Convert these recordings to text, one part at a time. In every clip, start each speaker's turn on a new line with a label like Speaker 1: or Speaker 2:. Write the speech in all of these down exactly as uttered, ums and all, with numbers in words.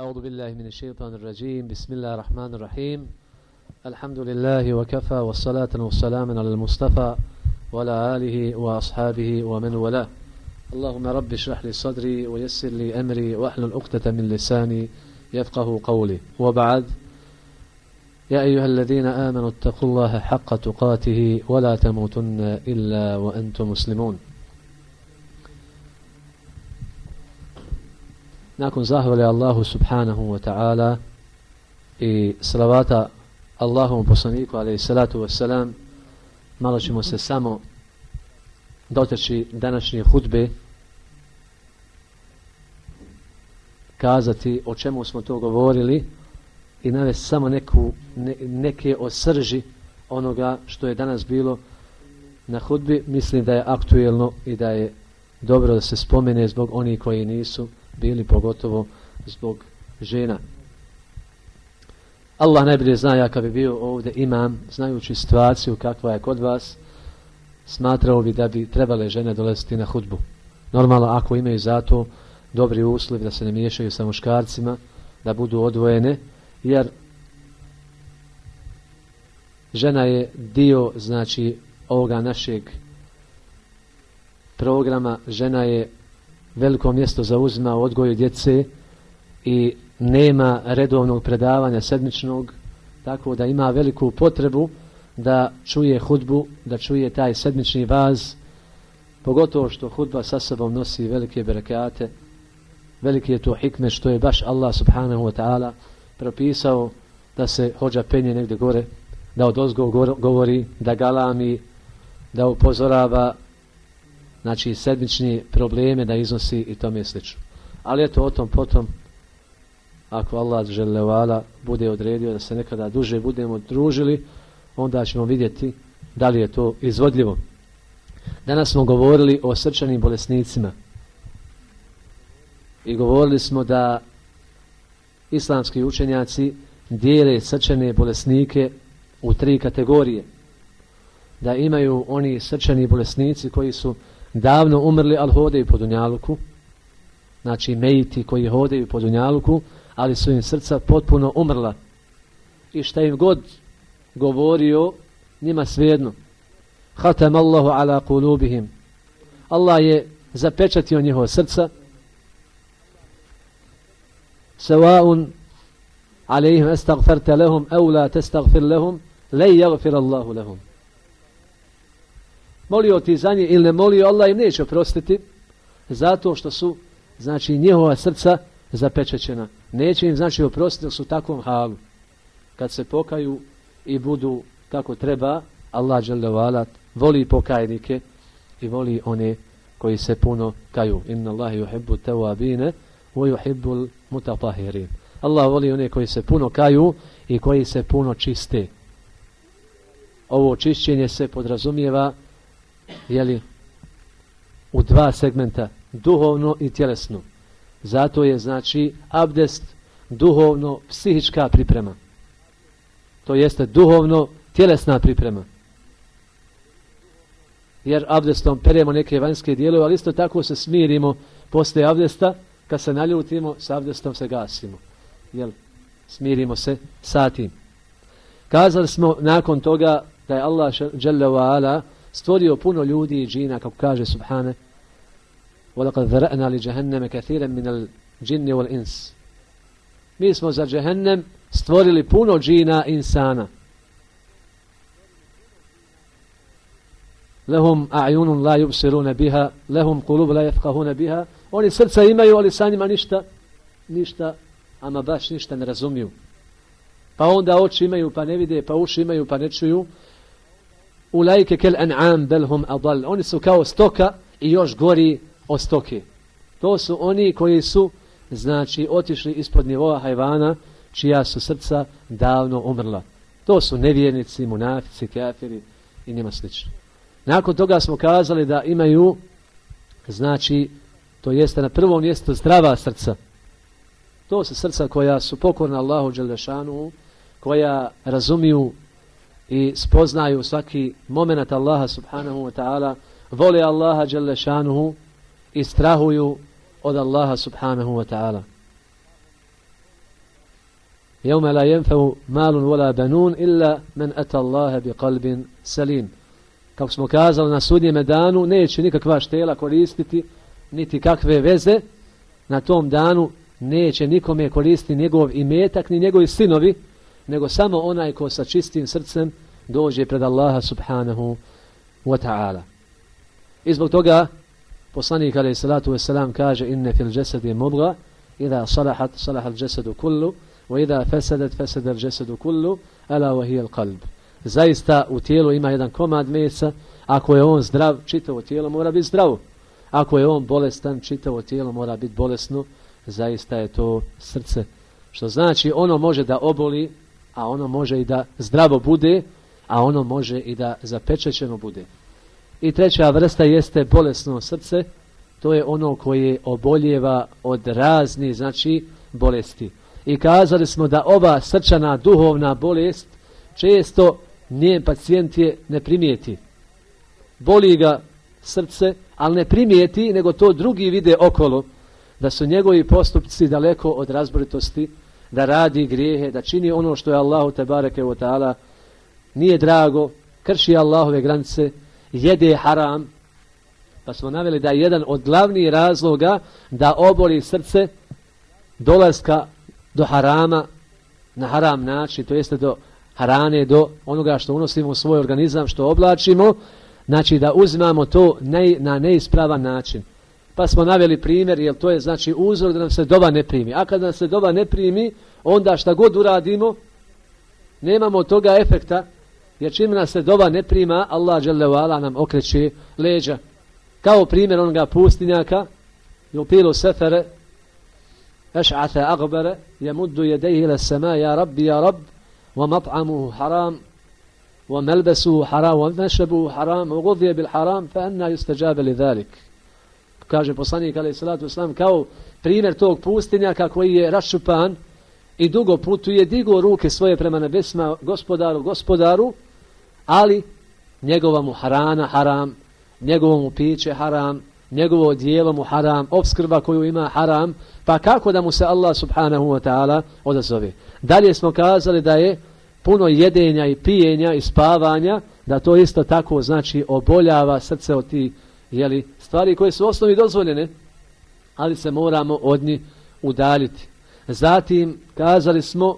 Speaker 1: أعوذ بالله من الشيطان الرجيم بسم الله الرحمن الرحيم الحمد لله وكفى والصلاة والسلام على المصطفى وعلى آله وأصحابه ومن والاه اللهم رب اشرح لي صدري ويسر لي أمري واحلل عقدة من لساني يفقه قولي وبعد يا أيها الذين آمنوا اتقوا الله حق تقاته ولا تموتن إلا وأنتم مسلمون. Nakon zahvale Allahu subhanahu wa ta'ala i salavata Allahovom poslaniku alejhi salatu wassalam, malo ćemo se samo dotaći današnje hudbe, kazati o čemu smo to govorili i navesti samo neku, ne, neke od srži onoga što je danas bilo na hudbi. Mislim da je aktuelno i da je dobro da se spomene zbog onih koji nisu bili, pogotovo zbog žena. Allah najbolje zna, ja kad bi bio ovdje imam, znajući situaciju kakva je kod vas, smatrao bi da bi trebale žene dolaziti na hudbu. Normalno ako imaju zato dobri uslovi da se ne miješaju sa muškarcima, da budu odvojene, jer žena je dio, znači, ovoga našeg programa. Žena je veliko mjesto zauzima u odgoju djece i nema redovnog predavanja sedmičnog, tako da ima veliku potrebu da čuje hudbu, da čuje taj sedmični vaz, pogotovo što hudba sa sobom nosi velike berekate. Veliki je to hikme što je baš Allah subhanahu wa ta'ala propisao da se hođa penje negdje gore, da odozgo govori, da galami, da upozorava, znači sedmični probleme da iznosi i tome slično. Ali eto, o tom potom, ako Allah dželle ve ala bude odredio da se nekada duže budemo družili, onda ćemo vidjeti da li je to izvodljivo. Danas smo govorili o srčanim bolesnicima i govorili smo da islamski učenjaci dijele srčane bolesnike u tri kategorije. Da imaju oni srčani bolesnici koji su davno umrli, ali hodaju po dunjaluku, znači mejiti koji hodaju po dunjaluku, ali su im srca potpuno umrla i šta im god govorio, njima svejedno. Hatam Allahu ala kulubihim, Allah je zapečatio njihova srca. Sawaun alejhim estagfarta lahum aw la testagfir lahum la yaghfir Allahu lahum. Molio ti za njih ili ne molio, Allah im neće oprostiti, zato što su, znači, njihova srca zapečećena. Neće im, znači, oprostiti jer su u takvom halu. Kad se pokaju i budu kako treba, Allah dželle ve ala voli pokajnike i voli one koji se puno kaju. Inna Allaha yuhibbu tawabine wa yuhibbu mutatahirin. Allah voli one koji se puno kaju i koji se puno čiste. Ovo čišćenje se podrazumijeva, jeli, u dva segmenta, duhovno i tjelesno. Zato je, znači, abdest duhovno psihička priprema. To jeste duhovno tjelesna priprema. Jer abdestom peremo neke vanjske dijelove, ali isto tako se smirimo poslije abdesta. Kad se naljutimo, s abdestom se gasimo. Jel, smirimo se sa tim. Kazali smo nakon toga da je Allah dželle ve ala stvorio puno ljudi i džina, kako kaže subhane, وَلَقَدْ ذَرَأْنَا لِجَهَنَّمَ كَثِيرًا مِنَ الْجِنِّ وَالْإِنسِ. Mi smo za džehennem stvorili puno džina i insana. لَهُمْ أَعْيُنٌ لَا يُبْصِرُونَ بِهَا لَهُمْ قُلُوبٌ لَا يَفْقَهُونَ بِهَا. Oni srca imaju, ali sa njima ništa, ništa, ama baš ništa ne razumiju. Pa onda oči imaju pa ne vide, pa uši imaju pa ne čuju. Ulajke kel an'am bel hum adal. Oni su kao stoka i još gori od stoke. To su oni koji su, znači, otišli ispod nivoa hajvana, čija su srca davno umrla. To su nevjernici, munafici, kafiri i njima slično. Nakon toga smo kazali da imaju, znači, to jeste na prvom mjestu zdrava srca. To su srca koja su pokorna Allahu dželle šanuhu, koja razumiju i spoznaju svaki moment Allaha subhanahu wa ta'ala, vole Allaha dželle šanuhu i strahuju od Allaha subhanahu wa ta'ala. Jevme la jenfeu malun vola benun illa men ata Allahe bi qalbin salim. Kako smo kazali, na sudnjem danu neće nikakva štela koristiti, niti kakve veze. Na tom danu neće nikome koristiti njegov imetak, ni njegovi sinovi, nego samo onaj ko sa čistim srcem dođe pred Allaha subhanahu wa ta'ala. I zbog toga poslanik alejhi salatu vesselam kaže: inne fil jasadi mudga idha salahat salaha al jasadu kullu wa idha fasadat fasada al jasadu kullu ala wa hiya al qalb. Zaista u tijelu ima jedan komad mesa, ako je on zdrav, čitavo tijelo mora biti zdravo. Ako je on bolestan, čitavo tijelo mora biti bolesno. Zaista je to srce. Što znači ono može da oboli, a ono može i da zdravo bude, a ono može i da zapečećeno bude. I treća vrsta jeste bolesno srce. To je ono koje oboljeva od raznih, znači, bolesti. I kazali smo da ova srčana duhovna bolest često njen pacijent je ne primijeti. Boli ga srce, ali ne primijeti, nego to drugi vide okolo, da su njegovi postupci daleko od razboritosti, da radi grijehe, da čini ono što je Allahu tebareke ve taala nije drago, krši Allahove granice, jede haram. Pa smo naveli da je jedan od glavnih razloga da oboli srce dolaska do harama na haram način, to jeste do harane, do onoga što unosimo u svoj organizam, što oblačimo, znači da uzimamo to ne, na neispravan način. Pa smo naveli primjer, jer to je znači uzrok da nam se dova ne primi. A kad nam se dova ne primi, onda šta god uradimo, nemamo od toga efekta, jer čim nas se dova ne prima, Allah dželle ve ala nam okreće leđa. Kao primjer onoga pustinjaka, yupilu sefere, eš'ate agbere, yamuddu yadayhi ila as-sama, ya rabbi ya rabb, wa mat'amuhu haram, wa malbasuhu haram, wa mashrabuhu haram, wa ghudhiya bil haram, fa anna yustajabu li dhalik. Kaže poslanik alejhi salatu vesselam, kao primjer tog pustinjaka koji je raščupan i dugo putuje, digo ruke svoje prema nebesima, gospodaru, gospodaru, ali njegova mu harana haram, njegovo mu piće haram, njegovo odijelo mu haram, opskrba koju ima haram, pa kako da mu se Allah subhanahu wa ta'ala odazove. Dalje smo kazali da je puno jedenja i pijenja i spavanja, da to isto tako znači oboljava srce od tih, jeli, stvari koje su u osnovi dozvoljene, ali se moramo od njih udaljiti. Zatim kazali smo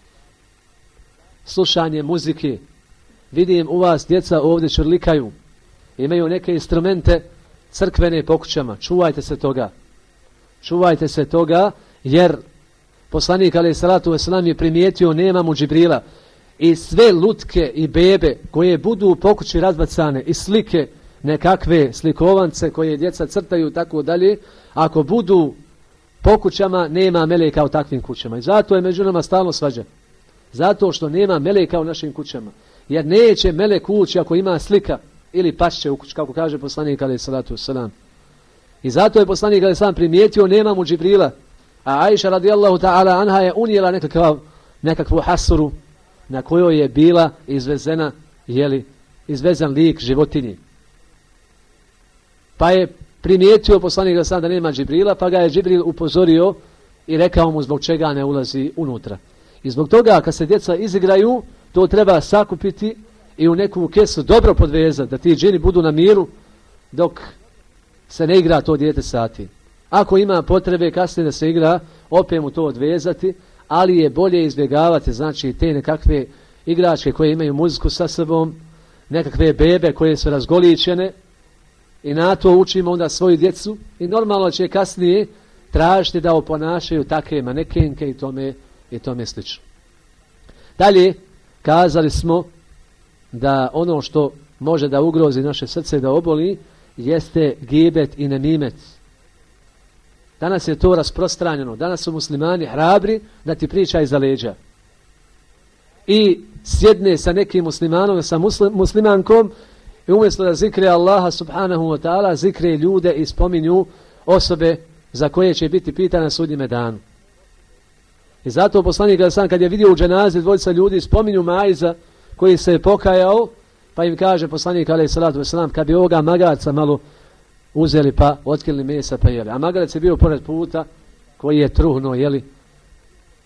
Speaker 1: slušanje muzike. Vidim u vas djeca ovdje čurlikaju, imaju neke instrumente crkvene po kućama. Čuvajte se toga. Čuvajte se toga, jer poslanik alejhi salatu vesselam je primijetio nema mu Džibrila. I sve lutke i bebe koje budu po kući razbacane i slike, nekakve slikovance koje djeca crtaju i tako dalje, ako budu po kućama, nema meleka u takvim kućama. I zato je među nama stalno svađa. Zato što nema meleka u našim kućama. Jer neće melek ući ako ima slika ili pašće u kući, kako kaže poslanik alejhi salatu vesselam. I zato je poslanik alejhi salatu primijetio nema mu Džibrila. A Ajša radijallahu ta'ala anha je unijela nekakav, nekakvu hasuru na kojoj je bila izvezena, jeli, izvezan lik životinji. Pa je primijetio poslanik alejhi salatu da nema Džibrila, pa ga je Džibril upozorio i rekao mu zbog čega ne ulazi unutra. I zbog toga kad se djeca izigraju, to treba sakupiti i u neku kesu dobro podvezati, da ti džini budu na miru dok se ne igra to dijete sati. Ako ima potrebe kasnije da se igra, opet mu to odvezati, ali je bolje izbjegavati, znači te nekakve igračke koje imaju muziku sa sobom, nekakve bebe koje su razgoličene, i na to učimo onda svoju djecu i normalno će kasnije tražiti da oponašaju takve manekenke i tome, i tome slično. Dalje, kazali smo da ono što može da ugrozi naše srce i da oboli jeste gibet i nemimet. Danas je to rasprostranjeno. Danas su muslimani hrabri da ti priča iza leđa. I sjedne sa nekim muslimanom, sa muslim, muslimankom i umjesto da zikre Allaha subhanahu wa ta'ala, zikre ljude i spominju osobe za koje će biti pitane na sudnjeme danu. I zato poslanik sam kad je vidio u dženazi dvojica ljudi spominju Maiza koji se je pokajao, pa im kaže poslanik alejhi salatu vesselam, kad bi ovoga magarca malo uzeli pa otkrili mesa pa jeli. A magarac je bio pored puta koji je truhno, jeli,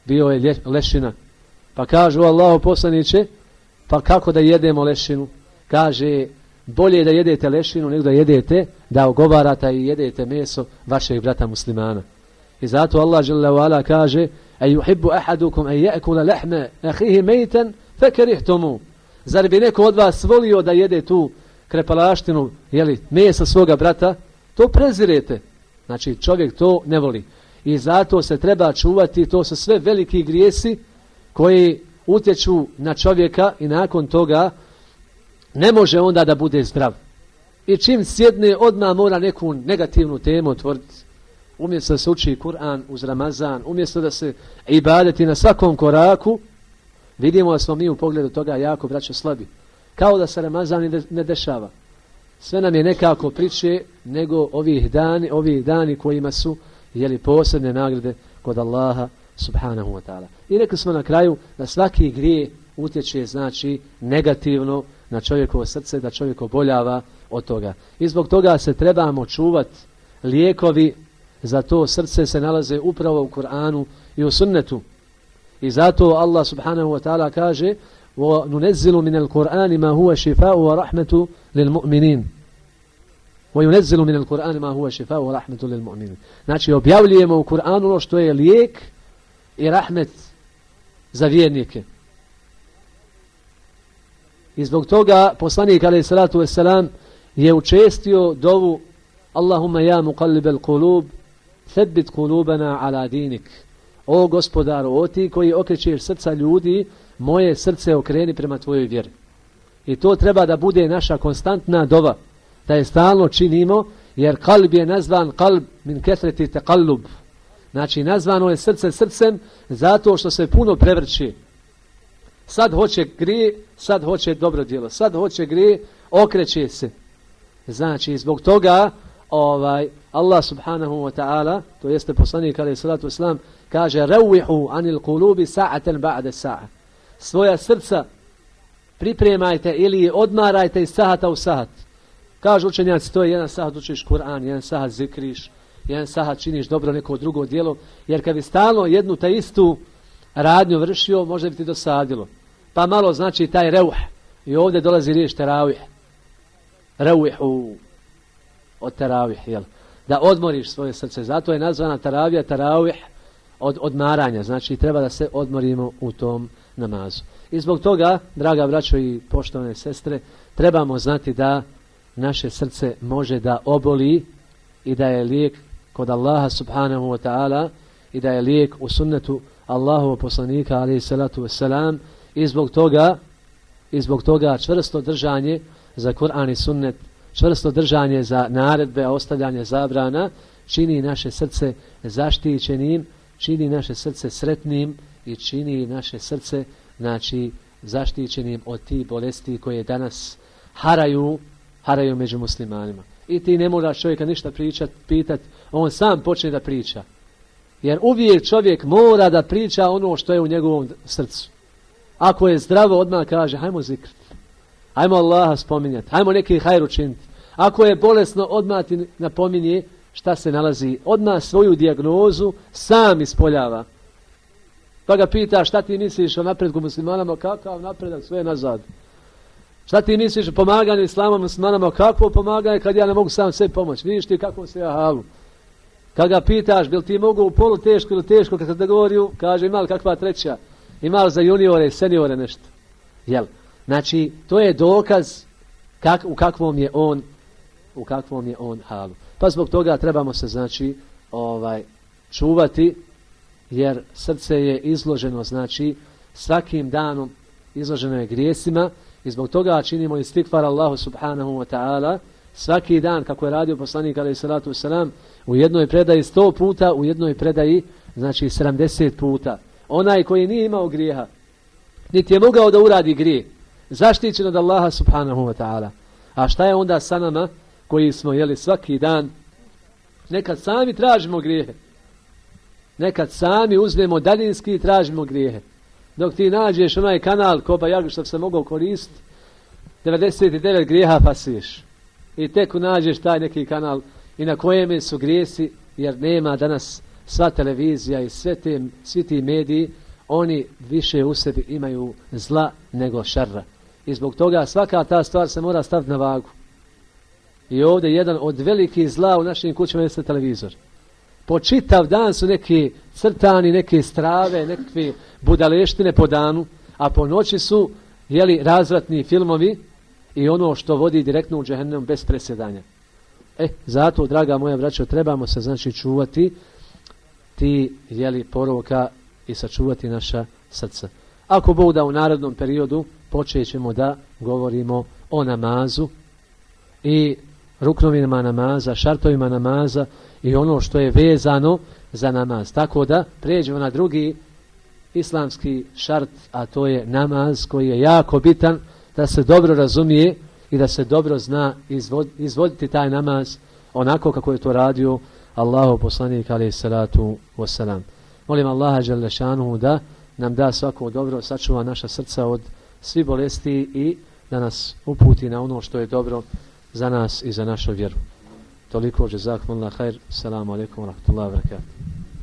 Speaker 1: bio je lešina. Pa kažu Allahu poslaniće, pa kako da jedemo lešinu? Kaže, bolje da jedete lešinu nego da jedete, da ogovarate i jedete meso vašeg brata muslimana. I zato Allah dželle ve ala kaže: "Ajuhibbu ahadukum an ya'kula lahma akhihi maytan fakarihtumu." Zar bi neko od vas volio da jede tu krepalaštinu, jeli, mesa svoga brata? To prezirete. Znači čovjek to ne voli. I zato se treba čuvati, to su sve veliki grijesi koji utječu na čovjeka i nakon toga ne može onda da bude zdrav. I čim sjedne, odmah mora neku negativnu temu otvoriti. Umjesto da se uči Kur'an uz Ramazan, umjesto da se ibadeti na svakom koraku, vidimo da smo mi u pogledu toga jako, braćo, slabi. Kao da se Ramazan ne dešava. Sve nam je nekako priče nego ovih dani, ovih dani kojima su jeli posebne nagrade kod Allaha subhanahu wa ta'ala. I rekli smo na kraju da svaki grije utječe znači negativno na čovjekovo srce, da čovjek oboljava od toga. I zbog toga se trebamo čuvati. Lijekovi za to srce se nalaze upravo u Kur'anu i u sunnetu. I zato Allah subhanahu wa ta'ala kaže: وَنُنَزِّلُ مِنَ الْقُرْآنِ مَا هُوَ شِفَاءُ وَرَحْمَةُ لِلْمُؤْمِنِينَ وَيُنَزِّلُ مِنَ الْقُرْآنِ مَا هُوَ شِفَاءُ وَرَحْمَةُ لِلْمُؤْمِنِينَ. Znači objavljujemo u Kur'anu ono što je lijek i rahmet za vjernike. I zbog toga poslanik alejhi salatu vesselam je učestio dovu: Allahumma ja muqallibal qulub thabbit qulubana ala dinik. O gospodaru, o ti koji okrećeš srca ljudi, moje srce okreni prema tvojoj vjeri. I to treba da bude naša konstantna dova, da je stalno činimo, jer kalb je nazvan kalb min kethreti taqallub. Znači nazvano je srce srcem zato što se puno prevrće. Sad hoće grije, sad hoće dobro djelo, sad hoće grije, okreće se. Znači zbog toga ovaj Allah subhanahu wa ta'ala, to jeste poslanik alejhi salatu vesselam, kaže: "Rawihu anil qulubi sa'atan ba'da sa'a." Svoja srca pripremajte ili odmarajte iz sahata u sahat. Kažu učenjaci, to je jedan sahat učiš Kur'an, jedan sahat zikriš, jedan sahat činiš dobro neko drugo djelo, jer kad bi stalno jednu ta istu radnju vršio, možda bi ti dosadilo. Pa malo znači taj reuh. I ovdje dolazi riječ teravih. Reuhu od teravih, jel? Da odmoriš svoje srce. Zato je nazvana teravija, teravih od odmaranja. Znači treba da se odmorimo u tom namazu. I zbog toga, draga braćo i poštovane sestre, trebamo znati da naše srce može da oboli i da je lijek kod Allaha subhanahu wa ta'ala i da je lijek u sunnetu Allahovog poslanika alejhi salatu vesselam. I zbog toga i zbog toga čvrsto držanje za Kur'an i sunnet, čvrsto držanje za naredbe, a ostavljanje zabrana čini naše srce zaštićenim, čini naše srce sretnim i čini naše srce znači zaštićenim od tih bolesti koje danas haraju, haraju među muslimanima. I ti ne moraš čovjeka ništa pričat, pitat, on sam počne da priča. Jer uvijek čovjek mora da priča ono što je u njegovom srcu. Ako je zdravo, odmah kaže: hajmo zikrit, hajmo Allaha spominjati, hajmo neki hajr učiniti. Ako je bolesno, odmah ti napominje šta se nalazi. Odmah svoju dijagnozu sam ispoljava. Pa ga pita: šta ti misliš o napredku muslimanama? Kakav napredak, sve nazad. Šta ti misliš o pomaganju islama muslimanama? Kakvo pomaganje kad ja ne mogu sam sve pomoći? Vidiš ti kako se ja halu. Kad ga pitaš: bil ti mogu u polu teško ili teško kategoriju? Kaže: ima li kakva treća? Ima li za juniore i seniore nešto? Jel? Znači, to je dokaz kak, u kakvom je on u kakvom je on halu. Pa zbog toga trebamo se znači ovaj čuvati, jer srce je izloženo znači svakim danom izloženo je grijesima i zbog toga činimo istikfar Allahu subhanahu wa ta'ala svaki dan, kako je radio poslanik alejhi salatu vesselam, u jednoj predaji sto puta, u jednoj predaji znači sedamdeset puta. Onaj koji nije imao grijeha, niti je mogao da uradi grijeh, zaštićen od Allaha subhanahu wa ta'ala. A šta je onda sa nama koji smo jeli svaki dan? Nekad sami tražimo grijehe. Nekad sami uzmemo daljinski i tražimo grijehe. Dok ti nađeš onaj kanal Koba Jagu što se mogao koristiti, devedeset devet grijeha pasiješ. I tek nađeš taj neki kanal i na kojem su grijesi, jer nema danas sva televizija i sve te, svi ti mediji, oni više u sebi imaju zla nego šarra. I zbog toga svaka ta stvar se mora staviti na vagu. I ovdje jedan od velikih zla u našim kućama jeste televizor. Po čitav dan su neki crtani, neke strave, nekakve budaleštine po danu, a po noći su jeli, razvratni filmovi i ono što vodi direktno u džehennem bez presedanja. E, zato, draga moja braćo, trebamo se znači čuvati ti jeli, poroka i sačuvati naša srca. Ako Bog da u narodnom periodu počet ćemo da govorimo o namazu i ruknovima namaza, šartovima namaza i ono što je vezano za namaz. Tako da prijeđemo na drugi islamski šart, a to je namaz koji je jako bitan da se dobro razumije i da se dobro zna izvod, izvoditi taj namaz onako kako je to radio Allahu poslanik alejhi salatu vesselam. Molim Allaha dželle šanuhu da nam da svako dobro, sačuva naša srca od svih bolesti i da nas uputi na ono što je dobro za nas i za našu vjeru. Toliko, džezakumullah khair. Assalamu alaikum wa rahmatullahi wa barakatuh.